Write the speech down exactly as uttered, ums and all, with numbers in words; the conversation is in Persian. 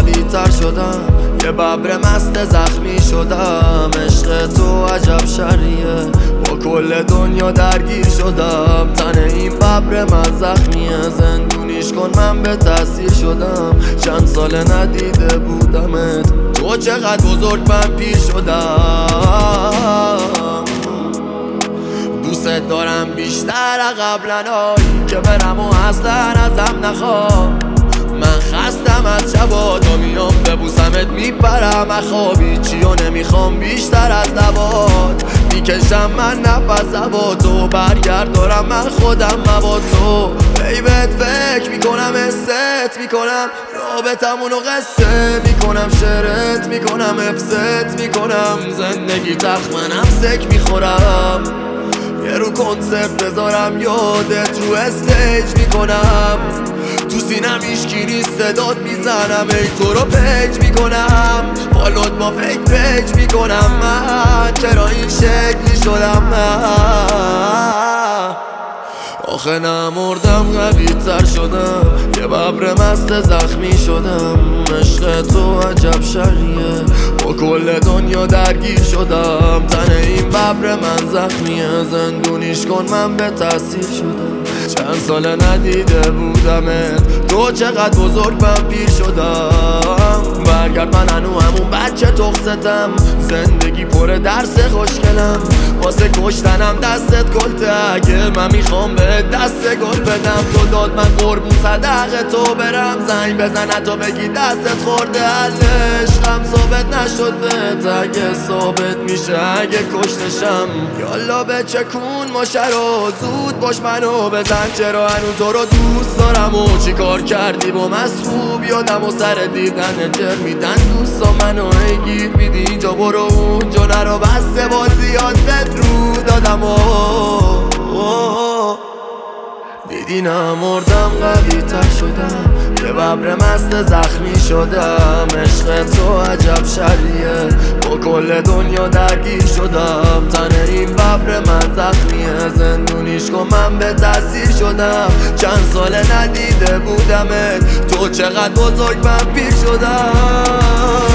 قوی تر شدم، یه ببر مست زخمی شدم. عشق تو عجب شریه، با کل دنیا درگیر شدم. تن این ببر من زخمیه، زندونیش کن من به تأثیر شدم. چند سال ندیده بودمت، تو چقدر بزرگ من پیر شدم. دوست دارم بیشتر قبلنایی که برم و اصلا ازم نخواه. من خستم از شبادا میام ببوسمت میپرم اخوابی. چیو نمیخوام بیشتر از لبات، میکشم من نفس هوا تو. برگرد دارم من خودم مبا تو. بیبت فکر میکنم حست میکنم، رابطمونو قصه میکنم. شعرت میکنم حفظت میکنم، زندگی تخت منم سک میخورم. یه رو کنسرت بذارم یادت رو استیج میکنم. تو سینم هیچکی نیست صدات میزنم، ای تو رو پیج میکنم. فالوت با فیک پیج میکنم. من چرا این شکلی شدم؟ من آخه نمردم قوی تر شدم، یه ببر مست زخمی شدم. عشق تو عجب شریه، با کل دنیا درگیر شدم. تن این ببر من زخمیه، زندونیش کن من به تأثیر شدم. چند سال ندیده بودمت، تو چقدر بزرگ من پیر شدم. برگرد من هنو همون بچه تخصتم، زندگی پر درس خوشگلم. واسه کشتنم دستت گلته، اگه من میخوام به دست گل بدم. تو داد من قربون صدقه تو برم، زنگ بزن تو بگی دستت خورده. عشقم ثابت نشد بهت، اگه ثابت میشه اگه کشتشم. یالا به چکون ماشه رو، زود باش منو بزن. چرا هنو تو رو دوست دارم و چی کار کردی با مصروب یادم و سر دیدن جر میدن دوستا منو ای گیر میدی. اینجا برو اونجا نرو، بسته بازی یاد بد رو دادم و دیدی نمردم قوی تر شدم، یه ببر مست زخمی شدم. عشق تو عجب شریه، با کل دنیا درگیر شدم. تن این ببر من زخمیه، زندونیش کن من به تأثیر شدم. چند سال ندیده بودمت، تو چقدر بزرگ من پیر شدم.